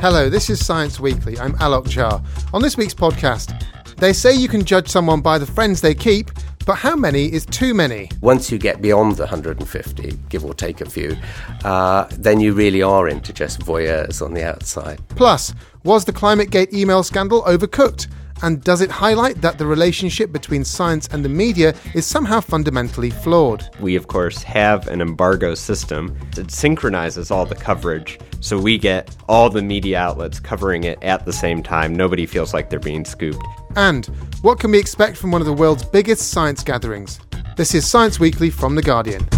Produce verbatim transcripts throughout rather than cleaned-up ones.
Hello, this is Science Weekly. I'm Alok Jha. On this week's podcast, they say you can judge someone by the friends they keep, but how many is too many? Once you get beyond the one hundred fifty, give or take a few, uh, then you really are into just voyeurs on the outside. Plus, was the ClimateGate email scandal overcooked? And does it highlight that the relationship between science and the media is somehow fundamentally flawed? We, of course, have an embargo system that synchronizes all the coverage, so we get all the media outlets covering it at the same time. Nobody feels like they're being scooped. And what can we expect from one of the world's biggest science gatherings? This is Science Weekly from The Guardian.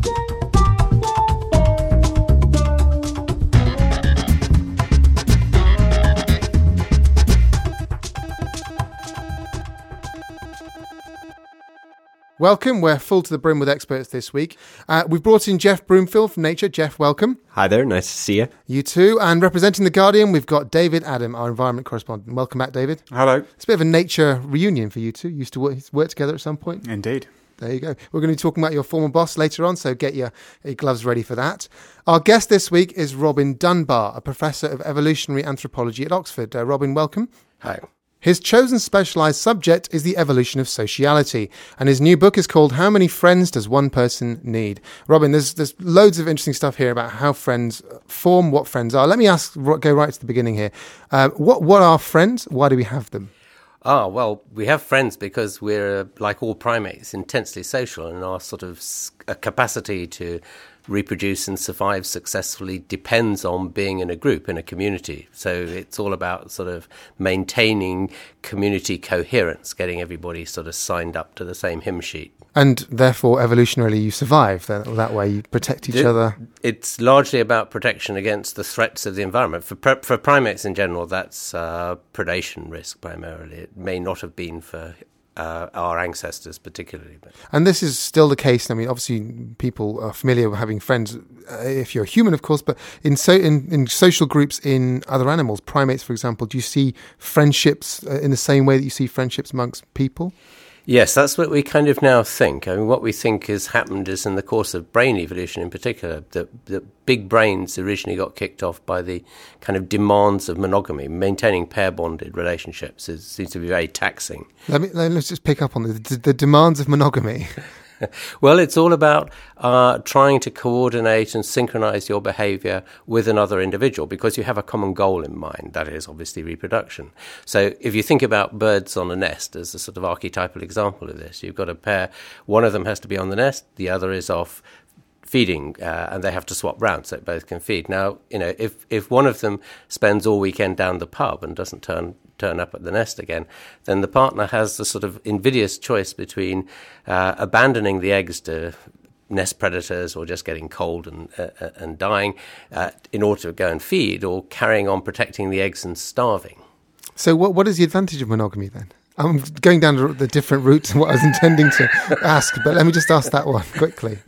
Welcome. We're full to the brim with experts this week. Uh, we've brought in Jeff Broomfield from Nature. Jeff, welcome. Hi there. Nice to see you. You too. And representing The Guardian, we've got David Adam, our environment correspondent. Welcome back, David. Hello. It's a bit of a Nature reunion for you two. Used to work, work together at some point. Indeed. There you go. We're going to be talking about your former boss later on, so get your, your gloves ready for that. Our guest this week is Robin Dunbar, a professor of evolutionary anthropology at Oxford. Uh, Robin, welcome. Hi. His chosen specialised subject is the evolution of sociality, and his new book is called How Many Friends Does One Person Need? Robin, there's there's loads of interesting stuff here about how friends form, what friends are. Let me ask, go right to the beginning here. Uh, what what are friends? Why do we have them? Ah, well, we have friends because we're, like all primates, intensely social, and our sort of a capacity to reproduce and survive successfully depends on being in a group, in a community. So it's all about sort of maintaining community coherence, getting everybody sort of signed up to the same hymn sheet. And therefore, evolutionarily, you survive. That, that way, you protect each it, other. It's largely about protection against the threats of the environment. For for primates in general, that's uh, predation risk primarily. It may not have been for Uh, our ancestors particularly. But. And this is still the case. I mean, obviously people are familiar with having friends uh, if you're a human, of course, but in, so, in in social groups in other animals, primates, for example, do you see friendships uh, in the same way that you see friendships amongst people? Yes, that's what we kind of now think. I mean, what we think has happened is in the course of brain evolution in particular, that the big brains originally got kicked off by the kind of demands of monogamy. Maintaining pair-bonded relationships is, seems to be very taxing. Let me, let's just pick up on the, the, the demands of monogamy. Well, it's all about uh, trying to coordinate and synchronize your behavior with another individual because you have a common goal in mind, that is obviously reproduction. So if you think about birds on a nest as a sort of archetypal example of this, you've got a pair, one of them has to be on the nest, the other is off feeding, uh, and they have to swap round so both can feed. Now, you know, if, if one of them spends all weekend down the pub and doesn't turn turn up at the nest again, then the partner has the sort of invidious choice between uh, abandoning the eggs to nest predators or just getting cold and uh, and dying uh, in order to go and feed, or carrying on protecting the eggs and starving. So what what is the advantage of monogamy then? I'm going down the different routes than what I was intending to ask, but let me just ask that one quickly.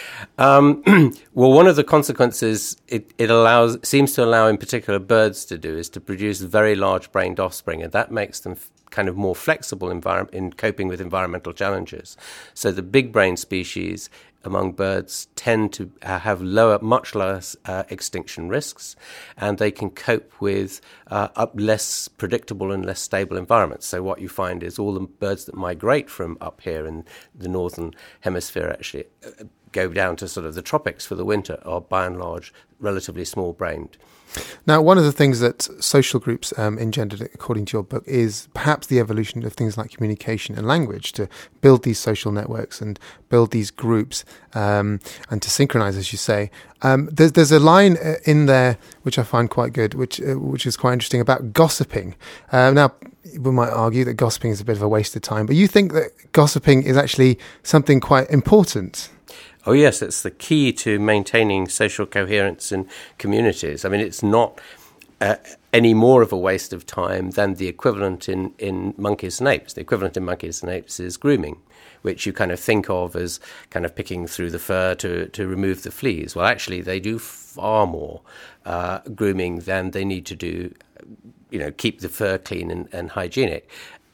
Um, well, one of the consequences it, it allows seems to allow in particular birds to do is to produce very large-brained offspring, and that makes them f- kind of more flexible envir- in coping with environmental challenges. So the big-brain species among birds tend to uh, have lower, much lower uh, extinction risks, and they can cope with uh, up less predictable and less stable environments. So what you find is all the birds that migrate from up here in the northern hemisphere actually uh, go down to sort of the tropics for the winter are by and large relatively small-brained. Now, one of the things that social groups um, engendered, according to your book, is perhaps the evolution of things like communication and language to build these social networks and build these groups um, and to synchronize, as you say. Um, there's, there's a line in there which I find quite good, which uh, which is quite interesting about gossiping. Uh, now, we might argue that gossiping is a bit of a waste of time, but you think that gossiping is actually something quite important. Oh, yes, it's the key to maintaining social coherence in communities. I mean, it's not uh, any more of a waste of time than the equivalent in, in monkeys and apes. The equivalent in monkeys and apes is grooming, which you kind of think of as kind of picking through the fur to, to remove the fleas. Well, actually, they do far more uh, grooming than they need to do, you know, keep the fur clean and, and hygienic.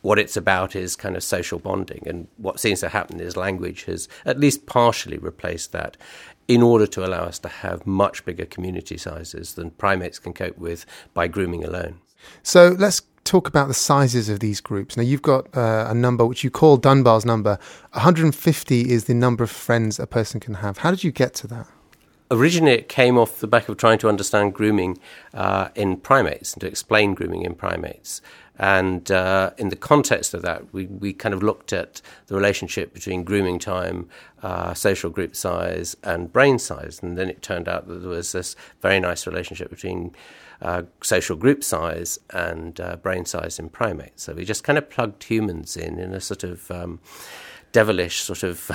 what it's about is kind of social bonding. And what seems to happen is language has at least partially replaced that in order to allow us to have much bigger community sizes than primates can cope with by grooming alone. So let's talk about the sizes of these groups. Now, you've got uh, a number which you call Dunbar's number. one hundred fifty is the number of friends a person can have. How did you get to that? Originally, it came off the back of trying to understand grooming uh, in primates and to explain grooming in primates. And uh, in the context of that, we, we kind of looked at the relationship between grooming time, uh, social group size, and brain size. And then it turned out that there was this very nice relationship between uh, social group size and uh, brain size in primates. So we just kind of plugged humans in in a sort of um, devilish sort of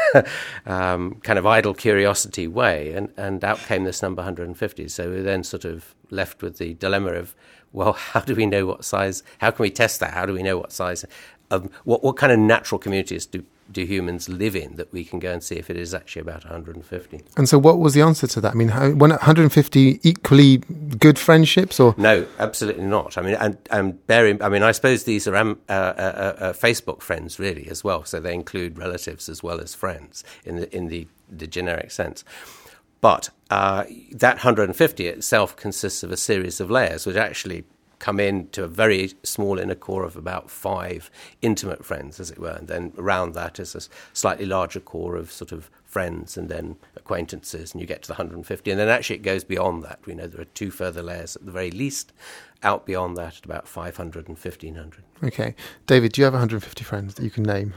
um, kind of idle curiosity way, and, and out came this number one hundred fifty. So we were then sort of left with the dilemma of, well, how do we know what size, how can we test that? How do we know what size, um, what, what kind of natural communities do, do humans live in that we can go and see if it is actually about one hundred fifty? And so what was the answer to that? I mean, how, when one hundred fifty equally good friendships, or? No, absolutely not. I mean, and, and bearing, I mean, I suppose these are um, uh, uh, uh, Facebook friends really as well. So they include relatives as well as friends in the, in the, the generic sense. But uh, that one hundred fifty itself consists of a series of layers which actually come into a very small inner core of about five intimate friends, as it were. And then around that is a slightly larger core of sort of friends and then acquaintances, and you get to the one hundred fifty. And then actually it goes beyond that. We know there are two further layers at the very least, out beyond that at about five hundred and fifteen hundred. Okay. David, do you have one hundred fifty friends that you can name?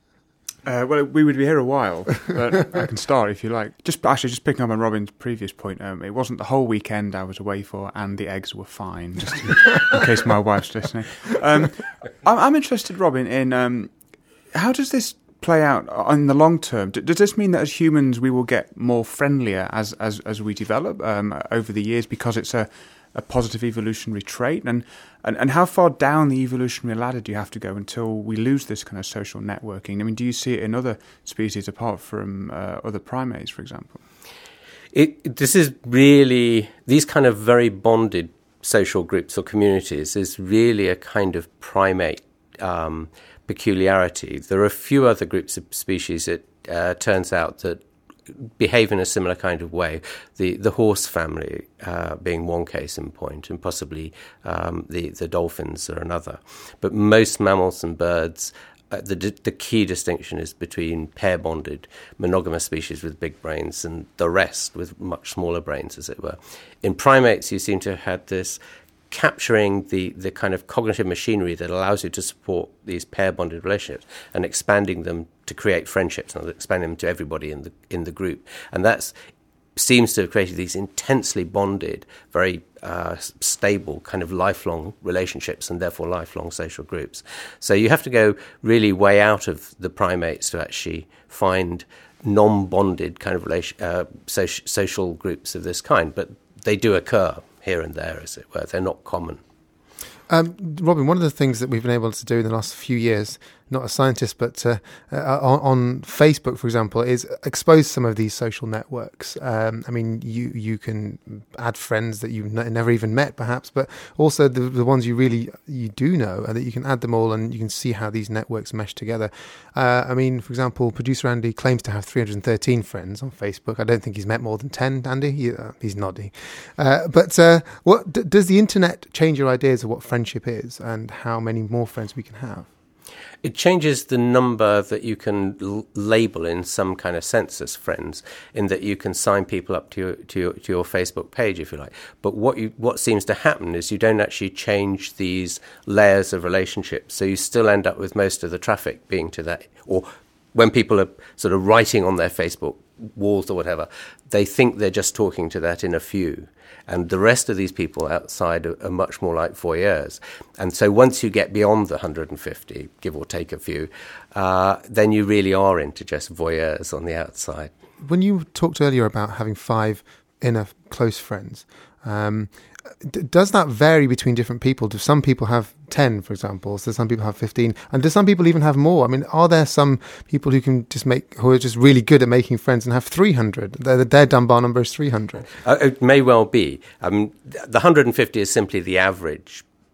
Uh, well, we would be here a while, but I can start if you like. Just actually, just picking up on Robin's previous point, um, it wasn't the whole weekend I was away for, and the eggs were fine. Just in, in case my wife's listening. Um, I'm, I'm interested, Robin, in um, how does this play out in the long term? D- does this mean that as humans we will get more friendlier as as as we develop um, over the years because it's a a positive evolutionary trait, and, and and how far down the evolutionary ladder do you have to go until we lose this kind of social networking? I mean, do you see it in other species apart from uh, other primates, for example? It, this is really, these kind of very bonded social groups or communities is really a kind of primate um, peculiarity. There are a few other groups of species, it uh, turns out, that behave in a similar kind of way. The the horse family uh, being one case in point, and possibly um, the the dolphins are another. But most mammals and birds, uh, the the key distinction is between pair bonded monogamous species with big brains and the rest with much smaller brains, as it were. In primates, you seem to have had this capturing the, the kind of cognitive machinery that allows you to support these pair-bonded relationships and expanding them to create friendships and expanding them to everybody in the in the group. And that seems to have created these intensely bonded, very uh, stable kind of lifelong relationships and therefore lifelong social groups. So you have to go really way out of the primates to actually find non-bonded kind of relation, uh, social, social groups of this kind, but they do occur here and there, as it were. They're not common. Um, Robin, one of the things that we've been able to do in the last few years, not a scientist, but uh, uh, on, on Facebook, for example, is expose some of these social networks. Um, I mean, you you can add friends that you've n- never even met, perhaps, but also the, the ones you really you do know, and that you can add them all, and you can see how these networks mesh together. Uh, I mean, for example, producer Andy claims to have three hundred thirteen friends on Facebook. I don't think he's met more than ten. Andy, he, uh, he's nodding. Uh, but uh, what d- does the internet change your ideas of what friendship is and how many more friends we can have? It changes the number that you can l- label in some kind of sense as friends, in that you can sign people up to your, to your, to your Facebook page, if you like. But what you what seems to happen is you don't actually change these layers of relationships, so you still end up with most of the traffic being to that. Or when people are sort of writing on their Facebook walls or whatever, they think they're just talking to that in a few. And the rest of these people outside are, are much more like voyeurs. And so once you get beyond the one hundred fifty, give or take a few, uh, then you really are into just voyeurs on the outside. When you talked earlier about having five inner close friends, um, d- does that vary between different people? Do some people have ten, for example? Do some people have fifteen? And do some people even have more? I mean, are there some people who can just make, who are just really good at making friends and have three hundred? Their, their Dunbar number is three hundred. Uh, it may well be. Um, the one hundred fifty is simply the average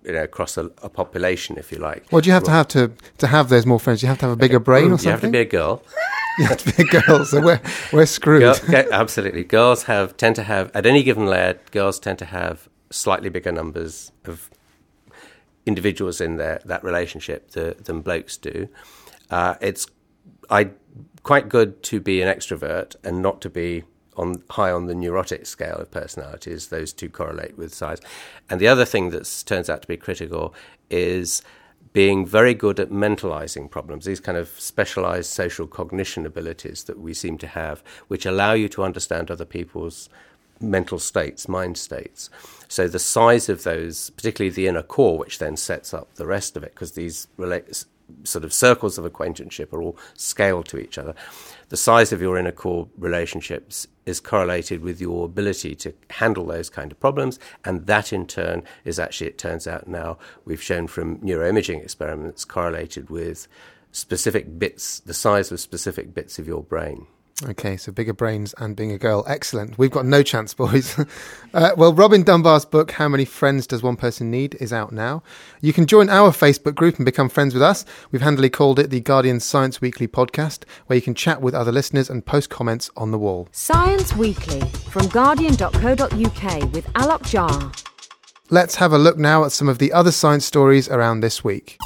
you know, across a, a population, if you like. What do you have to have to, to have those more friends? Do you have to have a bigger brain or something? You have to be a girl. You have to be a girl, so we're, we're screwed. Girl, okay, absolutely. Girls have tend to have, at any given layer, girls tend to have slightly bigger numbers of individuals in their that relationship to, than blokes do. Uh, it's I quite good to be an extrovert and not to be on high on the neurotic scale of personalities. Those two correlate with size. And the other thing that turns out to be critical is being very good at mentalizing problems, these kind of specialized social cognition abilities that we seem to have, which allow you to understand other people's mental states, mind states. So the size of those, particularly the inner core, which then sets up the rest of it, because these relate, sort of circles of acquaintanceship are all scaled to each other. The size of your inner core relationships is correlated with your ability to handle those kind of problems, and that in turn is actually, it turns out now, we've shown from neuroimaging experiments, correlated with specific bits, the size of specific bits of your brain. Okay, so bigger brains and being a girl. Excellent. We've got no chance, boys. uh, well, Robin Dunbar's book, How Many Friends Does One Person Need, is out now. You can join our Facebook group and become friends with us. We've handily called it the Guardian Science Weekly podcast, where you can chat with other listeners and post comments on the wall. Science Weekly from guardian dot co dot uk with Alok Jha. Let's have a look now at some of the other science stories around this week.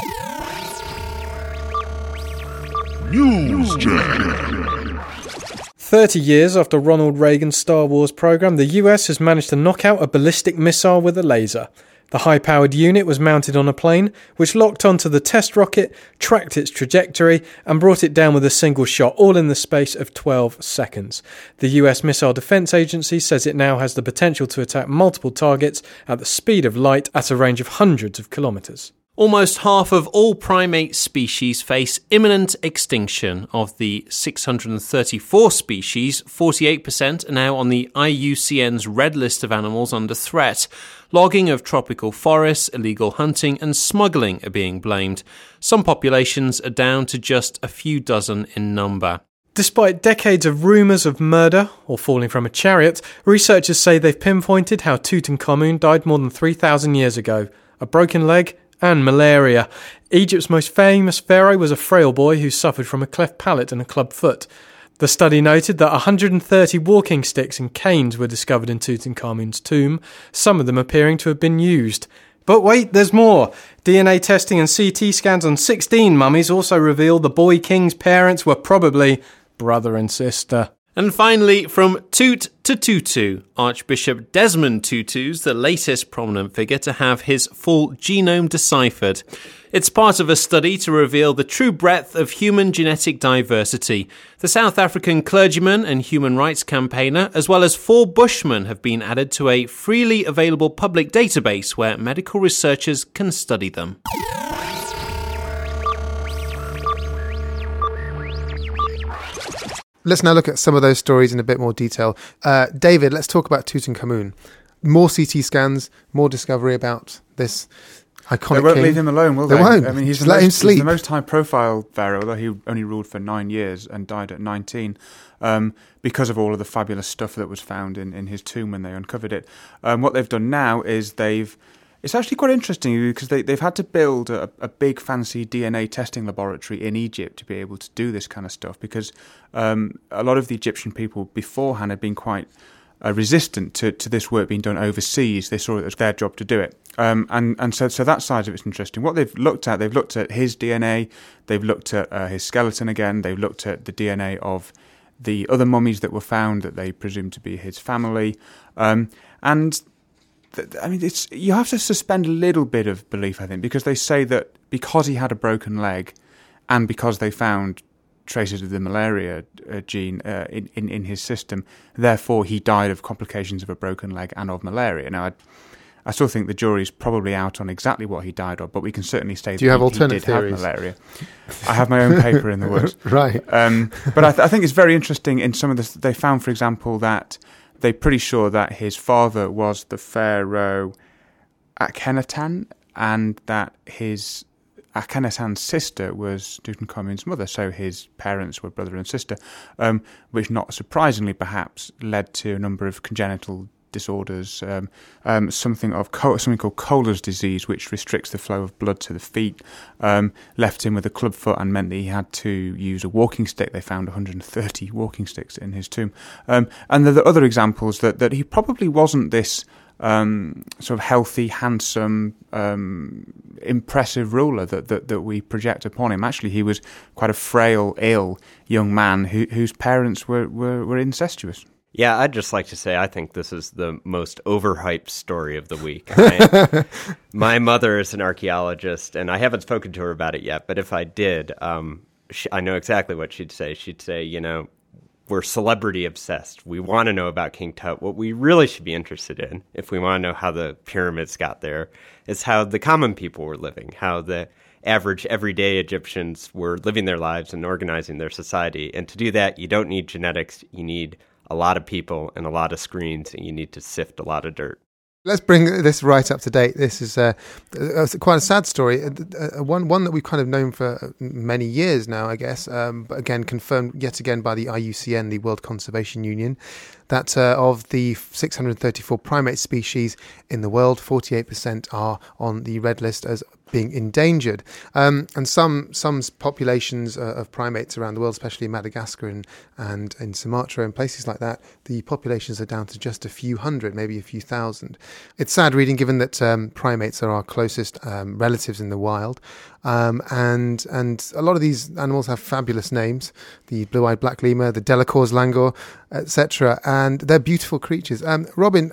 News Jack. thirty years after Ronald Reagan's Star Wars program, the U S has managed to knock out a ballistic missile with a laser. The high-powered unit was mounted on a plane, which locked onto the test rocket, tracked its trajectory, and brought it down with a single shot, all in the space of twelve seconds. The U S Missile Defense Agency says it now has the potential to attack multiple targets at the speed of light at a range of hundreds of kilometres. Almost half of all primate species face imminent extinction. Of the six hundred thirty-four species, forty-eight percent are now on the I U C N's red list of animals under threat. Logging of tropical forests, illegal hunting and smuggling are being blamed. Some populations are down to just a few dozen in number. Despite decades of rumours of murder or falling from a chariot, researchers say they've pinpointed how Tutankhamun died more than three thousand years ago. A broken leg and malaria. Egypt's most famous pharaoh was a frail boy who suffered from a cleft palate and a club foot. The study noted that one hundred thirty walking sticks and canes were discovered in Tutankhamun's tomb, some of them appearing to have been used. But wait, there's more. D N A testing and C T scans on sixteen mummies also reveal the boy king's parents were probably brother and sister. And finally, from Toot to Tutu, Archbishop Desmond Tutu's the latest prominent figure to have his full genome deciphered. It's part of a study to reveal the true breadth of human genetic diversity. The South African clergyman and human rights campaigner, as well as four Bushmen, have been added to a freely available public database where medical researchers can study them. Let's now look at some of those stories in a bit more detail. Uh, David, let's talk about Tutankhamun. More C T scans, more discovery about this iconic They won't king. leave him alone, will they? They won't. I mean, he's Just the, let most, him sleep. he's the most high-profile pharaoh, although he only ruled for nine years and died at nineteen, um, because of all of the fabulous stuff that was found in, in his tomb when they uncovered it. Um, what they've done now is they've... It's actually quite interesting because they, they've had to build a, a big fancy D N A testing laboratory in Egypt to be able to do this kind of stuff, because um, a lot of the Egyptian people beforehand had been quite uh, resistant to, to this work being done overseas. They saw it as their job to do it. Um, and and so, so that side of it's interesting. What they've looked at, they've looked at his D N A, they've looked at uh, his skeleton again, they've looked at the D N A of the other mummies that were found that they presume to be his family. Um, and... I mean, it's you have to suspend a little bit of belief, I think, because they say that because he had a broken leg and because they found traces of the malaria uh, gene uh, in, in, in his system, therefore he died of complications of a broken leg and of malaria. Now, I, I still think the jury's probably out on exactly what he died of, but we can certainly say Do you that have he, alternate he did theories? have malaria. I have my own paper in the works. Right. Um, but I, th- I think it's very interesting in some of the... They found, for example, that... They're pretty sure that his father was the pharaoh Akhenaten, and that his Akhenaten's sister was Tutankhamun's mother, so his parents were brother and sister, um, which not surprisingly perhaps led to a number of congenital disorders, um, um, something of co- something called Kohler's disease, which restricts the flow of blood to the feet, um, left him with a club foot and meant that he had to use a walking stick. They found one hundred thirty walking sticks in his tomb. Um, and there are other examples that, that he probably wasn't this um, sort of healthy, handsome, um, impressive ruler that, that, that we project upon him. Actually, he was quite a frail, ill young man who, whose parents were, were, were incestuous. Yeah, I'd just like to say I think this is the most overhyped story of the week. I, my mother is an archaeologist, and I haven't spoken to her about it yet, but if I did, um, she, I know exactly what she'd say. She'd say, you know, we're celebrity obsessed. We want to know about King Tut. What we really should be interested in, if we want to know how the pyramids got there, is how the common people were living, how the average everyday Egyptians were living their lives and organizing their society. And to do that, you don't need genetics. You need a lot of people and a lot of screens, and you need to sift a lot of dirt. Let's bring this right up to date. This is uh, uh, quite a sad story, uh, uh, one one that we've kind of known for many years now, I guess, um, but again confirmed yet again by the I U C N, the World Conservation Union, that uh, of the six hundred thirty-four primate species in the world, forty-eight percent are on the red list as being endangered. Um, and some some populations uh, of primates around the world, especially in Madagascar and, and in Sumatra and places like that, the populations are down to just a few hundred, maybe a few thousand. It's sad reading, given that um, primates are our closest um, relatives in the wild. Um, and and a lot of these animals have fabulous names, the blue-eyed black lemur, the Delacour's langur, et cetera. And they're beautiful creatures. Um, Robin,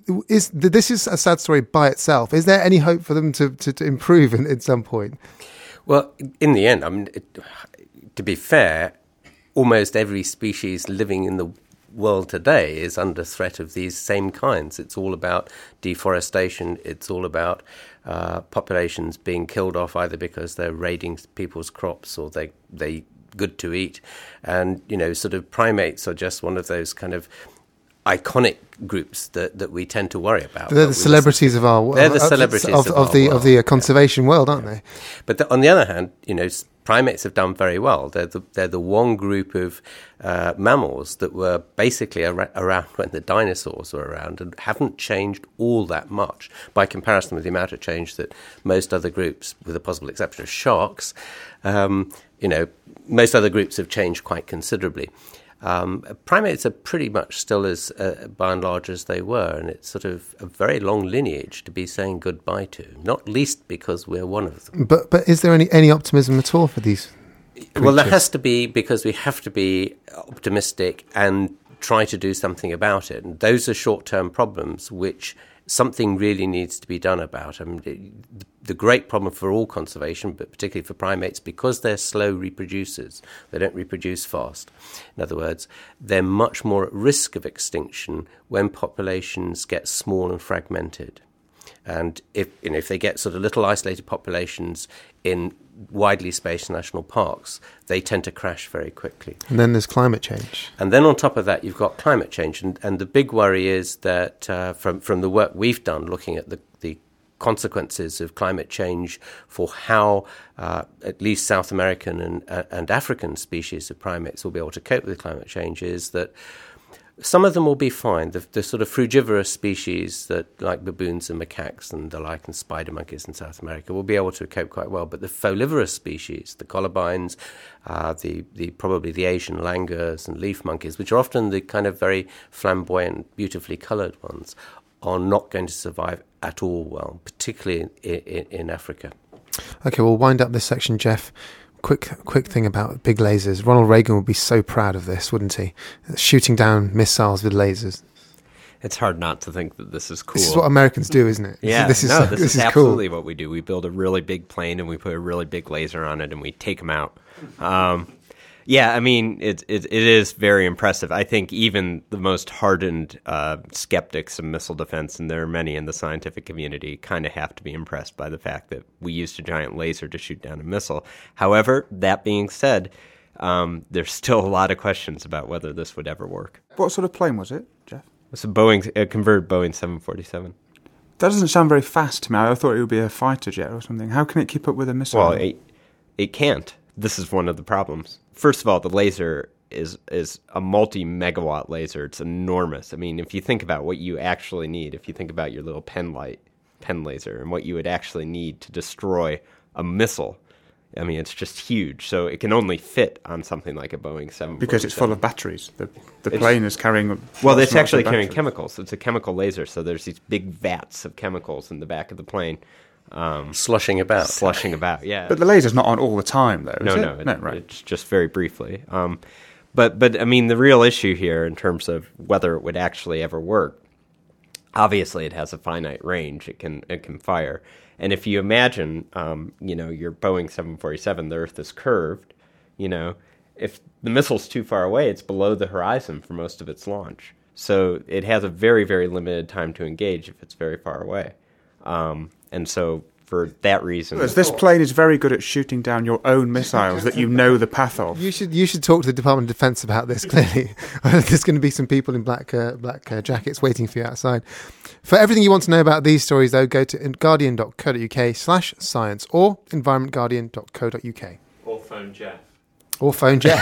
Is this is a sad story by itself? Is there any hope for them to, to, to improve in, at some point? Well, in the end, I mean, it, to be fair, almost every species living in the world today is under threat of these same kinds. It's all about deforestation. It's all about uh, populations being killed off either because they're raiding people's crops or they they good to eat, and you know, sort of primates are just one of those kind of iconic groups that, that we tend to worry about. They're the celebrities of our they're the celebrities of, of, of, of the world. of the conservation yeah. world, aren't they? But the, on the other hand, you know, primates have done very well. They're the they're the one group of uh, mammals that were basically ar- around when the dinosaurs were around and haven't changed all that much by comparison with the amount of change that most other groups, with the possible exception of sharks, um, you know, most other groups have changed quite considerably. Um, primates are pretty much still as, uh, by and large, as they were, and it's sort of a very long lineage to be saying goodbye to, not least because we're one of them. But but is there any, any optimism at all for these creatures? Well, there has to be, because we have to be optimistic and try to do something about it. And those are short-term problems which something really needs to be done about. I mean, it, the great problem for all conservation, but particularly for primates, because they're slow reproducers, they don't reproduce fast. In other words, they're much more at risk of extinction when populations get small and fragmented. And if you know, if they get sort of little isolated populations in widely spaced national parks, they tend to crash very quickly. And then there's climate change. And then on top of that, you've got climate change. And, and the big worry is that uh, from, from the work we've done looking at the, the consequences of climate change for how uh, at least South American and, uh, and African species of primates will be able to cope with climate change is that some of them will be fine. The, the sort of frugivorous species that, like baboons and macaques and the like, and spider monkeys in South America, will be able to cope quite well. But the folivorous species, the colobines, uh, the, the probably the Asian langurs and leaf monkeys, which are often the kind of very flamboyant, beautifully coloured ones, are not going to survive at all well, particularly in, in, in Africa. Okay, we'll wind up this section, Jeff. Quick quick thing about big lasers. Ronald Reagan would be so proud of this, wouldn't he? Shooting down missiles with lasers. It's hard not to think that this is cool. This is what Americans do, isn't it? Yeah, this is, no, this, this, this is, is absolutely cool. what we do. We build a really big plane and we put a really big laser on it and we take them out. Um, yeah, I mean, it, it it is very impressive. I think even the most hardened uh, skeptics of missile defense, and there are many in the scientific community, kind of have to be impressed by the fact that we used a giant laser to shoot down a missile. However, that being said, um, there's still a lot of questions about whether this would ever work. What sort of plane was it, Jeff? It's a Boeing, a converted Boeing seven forty-seven. That doesn't sound very fast to me. I thought it would be a fighter jet or something. How can it keep up with a missile? Well, it, it can't. This is one of the problems. First of all, the laser is is a multi-megawatt laser. It's enormous. I mean, if you think about what you actually need, if you think about your little pen light, pen laser, and what you would actually need to destroy a missile, I mean, it's just huge. So it can only fit on something like a Boeing seven forty-seven. Because it's full of batteries. The the plane is carrying... Well, it's actually carrying batteries. chemicals. It's a chemical laser, so there's these big vats of chemicals in the back of the plane. Um, Slushing about. Slushing about, yeah. But the laser's not on all the time, though, No, is it? no, it, no, right. it's just very briefly. Um, but, but, I mean, the real issue here in terms of whether it would actually ever work, obviously it has a finite range. It can it can fire. And if you imagine, um, you know, your Boeing seven forty-seven, the Earth is curved, you know, if the missile's too far away, it's below the horizon for most of its launch. So it has a very, very limited time to engage if it's very far away. Um, and so for that reason... As this plane is very good at shooting down your own missiles that you know the path of. You should you should talk to the Department of Defence about this, clearly. There's going to be some people in black uh, black uh, jackets waiting for you outside. For everything you want to know about these stories, though, go to guardian.co.uk slash science or environmentguardian.co.uk. Or phone Jeff. Or phone Jeff.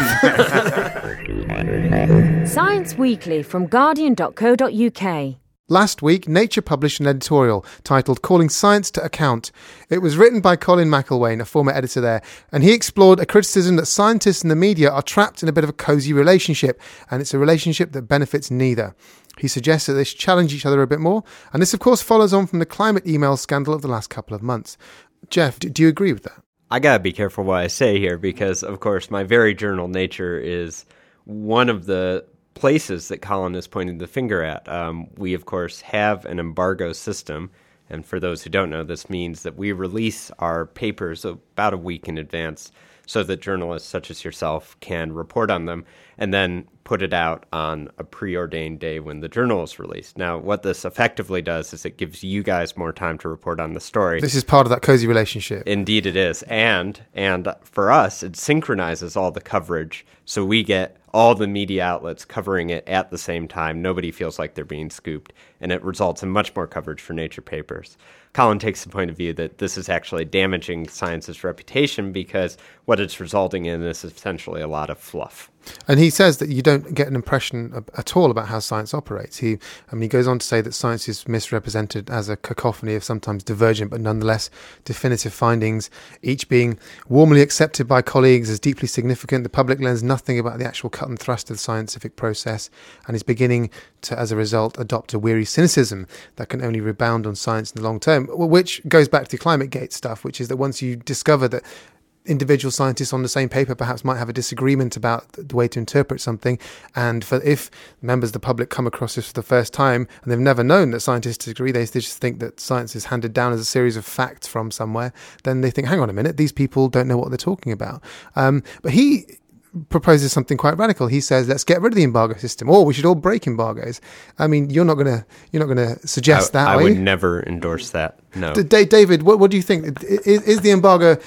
Science Weekly from guardian dot co dot uk. Last week, Nature published an editorial titled Calling Science to Account. It was written by Colin McIlwain, a former editor there, and he explored a criticism that scientists and the media are trapped in a bit of a cosy relationship, and it's a relationship that benefits neither. He suggests that they should challenge each other a bit more, and this, of course, follows on from the climate email scandal of the last couple of months. Jeff, do you agree with that? I gotta be careful what I say here because, of course, my very journal, Nature, is one of the places that Colin is pointing the finger at. Um, we, of course, have an embargo system, and for those who don't know, this means that we release our papers about a week in advance so that journalists such as yourself can report on them and then put it out on a preordained day when the journal is released. Now, what this effectively does is it gives you guys more time to report on the story. This is part of that cozy relationship. Indeed it is. And and for us, it synchronizes all the coverage, so we get all the media outlets covering it at the same time. Nobody feels like they're being scooped, and it results in much more coverage for Nature papers. Colin takes the point of view that this is actually damaging science's reputation because what it's resulting in is essentially a lot of fluff. And he says that you don't get an impression at all about how science operates. He, I mean, he goes on to say that science is misrepresented as a cacophony of sometimes divergent but nonetheless definitive findings, each being warmly accepted by colleagues as deeply significant. The public learns nothing about the actual cut and thrust of the scientific process and is beginning to, as a result, adopt a weary cynicism that can only rebound on science in the long term, which goes back to ClimateGate stuff, which is that once you discover that individual scientists on the same paper perhaps might have a disagreement about the way to interpret something, and for if members of the public come across this for the first time and they've never known that scientists disagree, they just think that science is handed down as a series of facts from somewhere, then they think, hang on a minute, these people don't know what they're talking about. Um, but he proposes something quite radical. He says, let's get rid of the embargo system, or we should all break embargoes. I mean, you're not going to you're not going to suggest I, that, I are would you? never endorse that. No. D- David, what, what do you think? Is, is the embargo,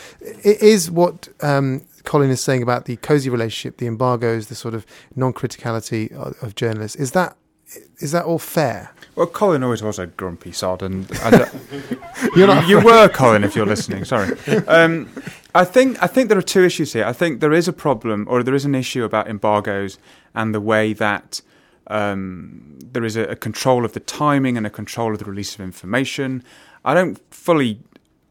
is what um, Colin is saying about the cozy relationship, the embargoes, the sort of non-criticality of, of journalists, is that is that all fair? Well, Colin always was a grumpy sod, and I don't, You're not you were, Colin, if you're listening. Sorry. Um, I think I think there are two issues here. I think there is a problem, or there is an issue about embargoes and the way that um, there is a, a control of the timing and a control of the release of information. I don't fully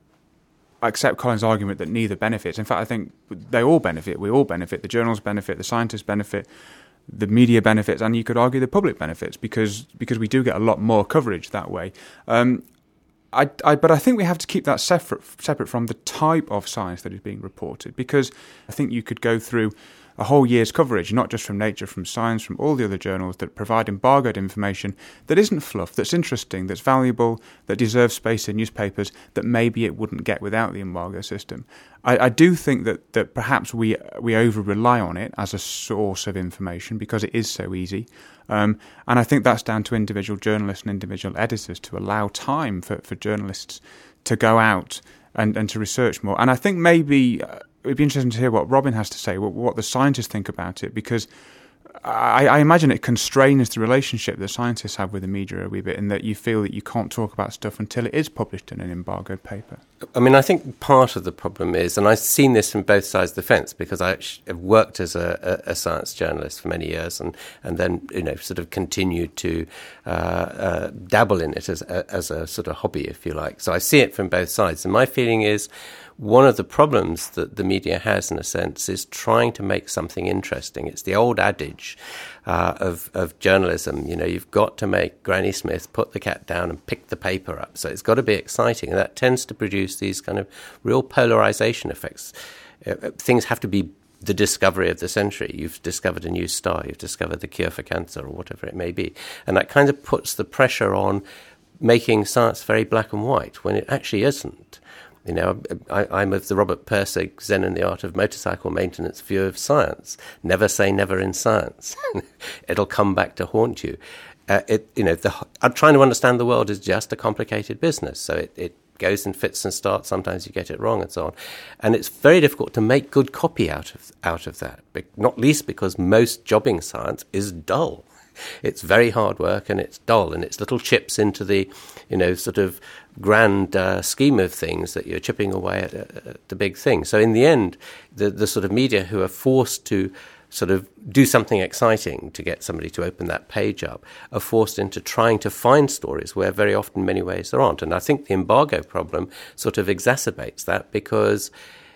accept Colin's argument that neither benefits. In fact, I think they all benefit. We all benefit. The journals benefit. The scientists benefit. The media benefits, and you could argue the public benefits because because we do get a lot more coverage that way. Um, I, I, but I think we have to keep that separate separate from the type of science that is being reported, because I think you could go through a whole year's coverage, not just from Nature, from Science, from all the other journals that provide embargoed information that isn't fluff, that's interesting, that's valuable, that deserves space in newspapers that maybe it wouldn't get without the embargo system. I, I do think that, that perhaps we we over-rely on it as a source of information because it is so easy. Um, and I think that's down to individual journalists and individual editors to allow time for, for journalists to go out and, and to research more. And I think maybe... Uh, it'd be interesting to hear what Robin has to say, what, what the scientists think about it, because I, I imagine it constrains the relationship that scientists have with the media a wee bit, in that you feel that you can't talk about stuff until it is published in an embargoed paper. I mean, I think part of the problem is, and I've seen this from both sides of the fence, because I have worked as a, a, a science journalist for many years, and, and then, you know, sort of continued to uh, uh, dabble in it as a, as a sort of hobby, if you like. So I see it from both sides. And my feeling is one of the problems that the media has, in a sense, is trying to make something interesting. It's the old adage uh, of, of journalism. You know, you've got to make Granny Smith put the cat down and pick the paper up. So it's got to be exciting. And that tends to produce these kind of real polarization effects. Uh, things have to be the discovery of the century. You've discovered a new star. You've discovered the cure for cancer, or whatever it may be. And that kind of puts the pressure on making science very black and white, when it actually isn't. You know, I, I'm of the Robert Pirsig Zen and the Art of Motorcycle Maintenance view of science. Never say never in science. It'll come back to haunt you. Uh, it, you know, the, I'm trying to understand the world is just a complicated business. So it, it goes in fits and starts. Sometimes you get it wrong and so on. And it's very difficult to make good copy out of out of that, not least because most jobbing science is dull. It's very hard work and it's dull, and it's little chips into the, you know, sort of grand uh, scheme of things that you're chipping away at, at the big thing. So in the end, the, the sort of media who are forced to sort of do something exciting to get somebody to open that page up are forced into trying to find stories where very often in many ways there aren't. And I think the embargo problem sort of exacerbates that, because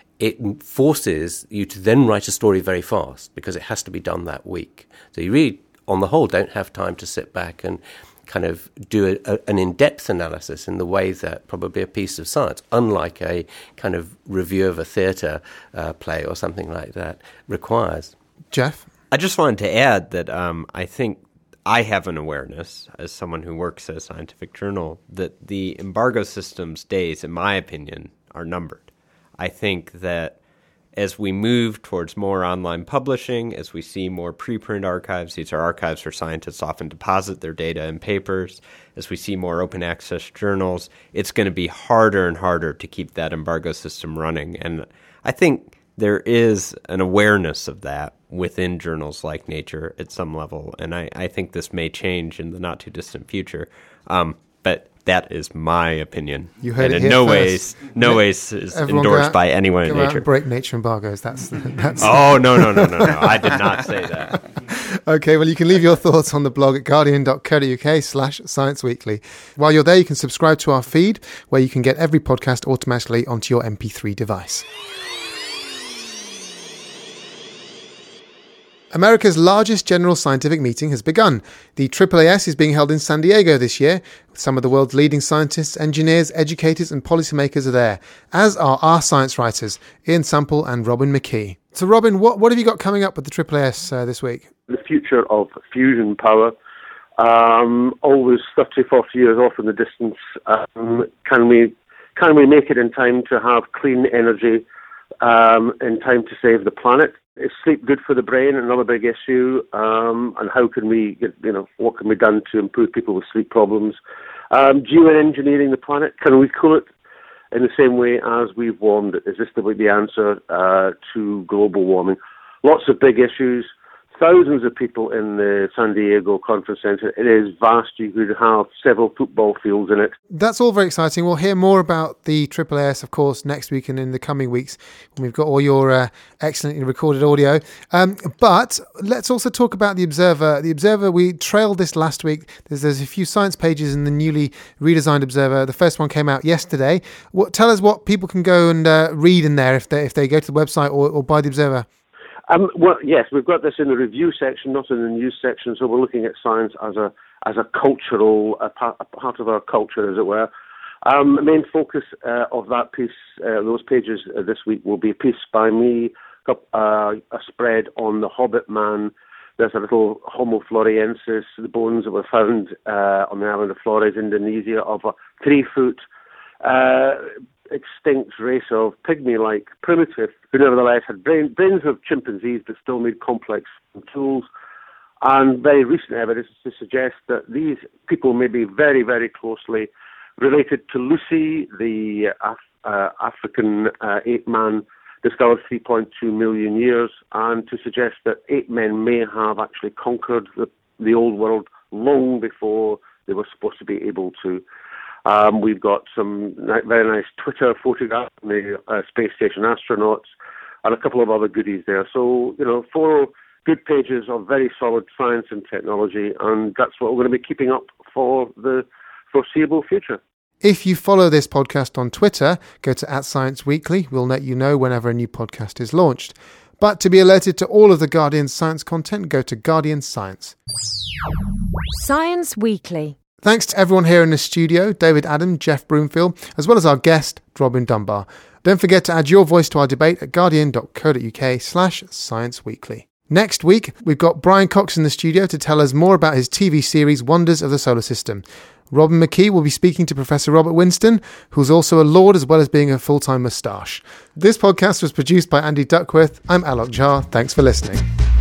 it forces you to then write a story very fast because it has to be done that week. So you really, on the whole, don't have time to sit back and kind of do a, a, an in-depth analysis in the way that probably a piece of science, unlike a kind of review of a theatre uh, play or something like that, requires. Jeff? I just wanted to add that um, I think I have an awareness, as someone who works at a scientific journal, that the embargo system's days, in my opinion, are numbered. I think that as we move towards more online publishing, as we see more preprint archives, these are archives where scientists often deposit their data in papers, as we see more open access journals, it's going to be harder and harder to keep that embargo system running. And I think there is an awareness of that within journals like Nature at some level, and I, I think this may change in the not-too-distant future. Um, but that is my opinion. You heard and it in here no first. ways, no Yeah. ways is Everyone endorsed out, by anyone in go out Nature. and break Nature embargoes. That's that's. Oh no no no no no! I did not say that. Okay, well, you can leave your thoughts on the blog at guardian.co.uk slash Science Weekly. While you're there, you can subscribe to our feed, where you can get every podcast automatically onto your M P three device. America's largest general scientific meeting has begun. The A A A S is being held in San Diego this year. Some of the world's leading scientists, engineers, educators and policymakers are there, as are our science writers, Ian Sample and Robin McKee. So Robin, what, what have you got coming up with the A A A S uh, this week? The future of fusion power, um, always thirty, forty years off in the distance. Um, can we can we make it in time to have clean energy, um, in time to save the planet? Is sleep good for the brain? Another big issue. Um, and how can we, get, you know, what can be done to improve people with sleep problems? Um, geoengineering the planet. Can we cool it in the same way as we've warmed it? Is this the, the answer uh, to global warming? Lots of big issues. Thousands of people in the San Diego Conference Center. It is vast. You could have several football fields in it. That's all very exciting. We'll hear more about the A A A S, of course, next week and in the coming weeks when we've got all your uh, excellently recorded audio. Um, but let's also talk about The Observer. The Observer, we trailed this last week. There's, there's a few science pages in the newly redesigned Observer. The first one came out yesterday. What, tell us what people can go and uh, read in there if they, if they go to the website or, or buy The Observer. Um, well, yes, we've got this in the review section, not in the news section. So we're looking at science as a as a cultural a part, a part of our culture, as it were. Um, the main focus uh, of that piece, uh, those pages uh, this week, will be a piece by me, uh, a spread on the Hobbit Man. There's a little Homo floresiensis, the bones that were found uh, on the island of Flores, Indonesia, of a three-foot uh, extinct race of pygmy-like primitive, who nevertheless had brain, brains of chimpanzees but still made complex tools. And very recent evidence to suggest that these people may be very, very closely related to Lucy, the Af- uh, African uh, ape-man discovered three point two million years, and to suggest that ape men may have actually conquered the, the old world long before they were supposed to be able to. Um, we've got some very nice Twitter photographs of the uh, space station astronauts and a couple of other goodies there. So, you know, four good pages of very solid science and technology, and that's what we're going to be keeping up for the foreseeable future. If you follow this podcast on Twitter, go to at Science Weekly. We'll let you know whenever a new podcast is launched. But to be alerted to all of the Guardian Science content, go to Guardian Science. Science Weekly. Thanks to everyone here in the studio, David Adam, Jeff Broomfield, as well as our guest, Robin Dunbar. Don't forget to add your voice to our debate at guardian.co.uk slash Science Weekly. Next week, we've got Brian Cox in the studio to tell us more about his T V series Wonders of the Solar System. Robin McKee will be speaking to Professor Robert Winston, who's also a Lord as well as being a full-time moustache. This podcast was produced by Andy Duckworth. I'm Alok Jha. Thanks for listening.